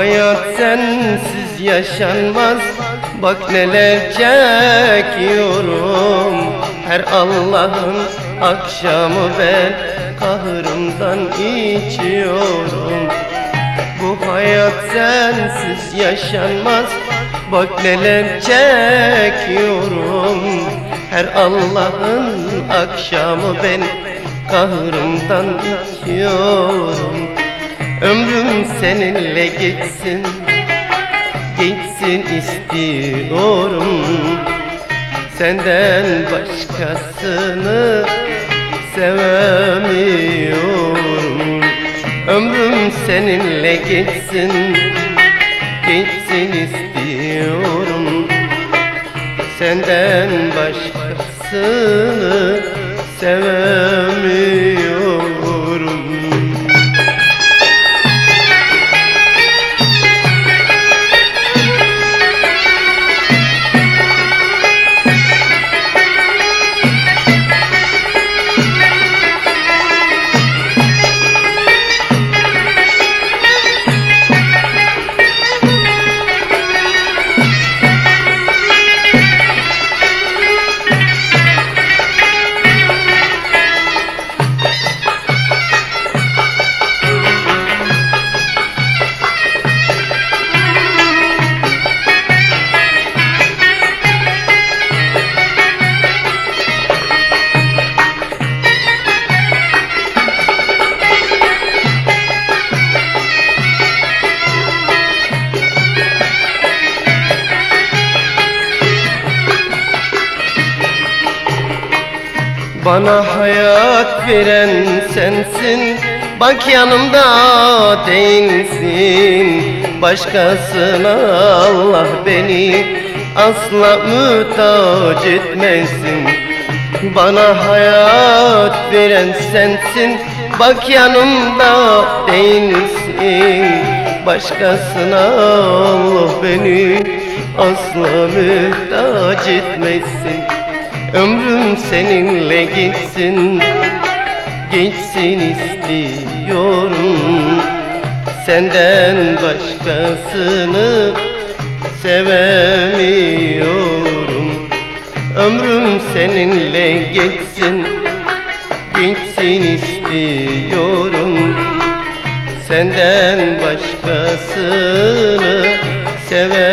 hayat sensiz yaşanmaz. Bak neler çekiyorum. Her Allah'ın akşamı ben kahrımdan içiyorum. Bu hayat sensiz yaşanmaz. Bak neler çekiyorum. Her Allah'ın akşamı ben kahrımdan içiyorum. Ömrüm seninle geçsin, geçsin istiyorum. Senden başkasını sevemiyorum. Ömrüm seninle geçsin, geçsin istiyorum. Senden başkasını sevemiyorum. Bana hayat veren sensin, bak yanımda değilsin. Başkasına Allah beni asla muhtaç etmesin. Bana hayat veren sensin, bak yanımda değilsin. Başkasına Allah beni asla muhtaç etmesin. Ömrüm seninle geçsin, geçsin istiyorum. Senden başkasını sevemiyorum. Ömrüm seninle geçsin, geçsin istiyorum. Senden başkasını sevemiyorum.